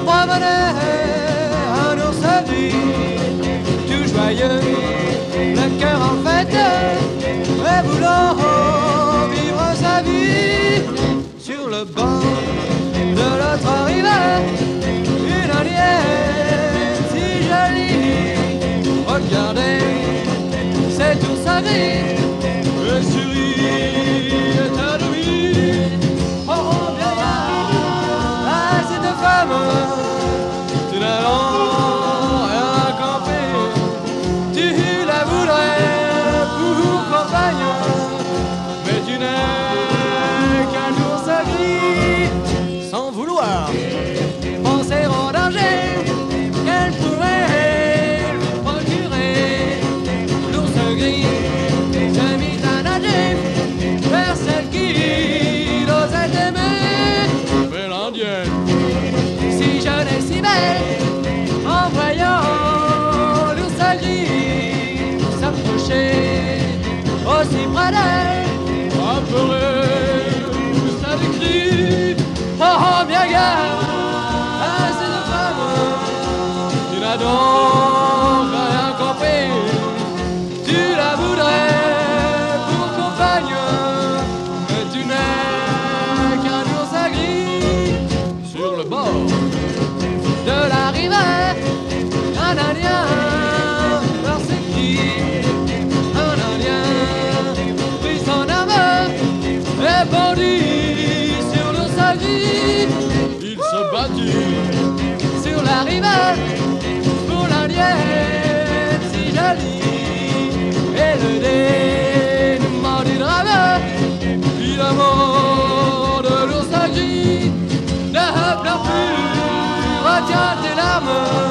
promenait un ours gris, tout joyeux, le cœur en fête, et voulant vivre sa vie. Sur le bord de l'autre rivière, une indienne si jolie, regardez cet ours gris, le sourit épanoui. Oh, oh, bien, ah, cette femme, tu n'as rien compris. Tu la voudrais pour compagne, mais tu n'es qu'un ours gris. Sans vouloir penser au danger qu'elle pourrait lui procurer, l'ours gris se mit à nager vers celle qui n'osait aimer. Mais l'indienne, si jeune et si belle, en voyant l'ours gris s'approcher aussi près d'elle, apeurée, ça lui crie: oh, oh, bien garde à cette femme, tu n'as donc rien compris. Tu la voudrais pour compagne, mais tu n'es qu'un ours gris. Sur le bord de la rivière, un indien persécuté, un indien prit son arme et bondit sur l'ours gris. Il se battit sur la rivière pour l'indienne si jolie, et le dénouement du drame, puis la mort de l'ours gris. Ne pleure plus, retiens tes larmes.